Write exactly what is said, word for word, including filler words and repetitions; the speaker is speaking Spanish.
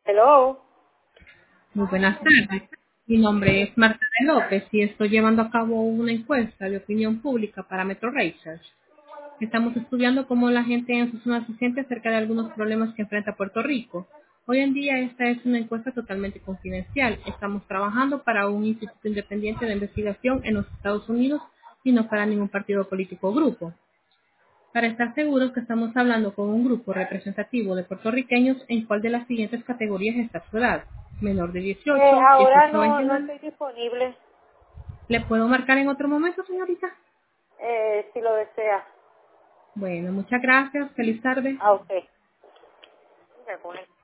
Hello. Muy buenas tardes. Mi nombre es Marta de López y estoy llevando a cabo una encuesta de opinión pública para Metro Research. Estamos estudiando cómo la gente en su zona se siente acerca de algunos problemas que enfrenta Puerto Rico. Hoy en día esta es una encuesta totalmente confidencial. Estamos trabajando para un instituto independiente de investigación en los Estados Unidos y no para ningún partido político o grupo. Para estar seguros que estamos hablando con un grupo representativo de puertorriqueños en cuál de las siguientes categorías está su edad: menor de Eh, dieciocho, ahora dieciocho a no, no veintinueve. estoy disponible, ¿Le puedo marcar en otro momento, señorita? eh, si lo desea. Bueno, muchas gracias. Feliz tarde. Ah, ok. Me pone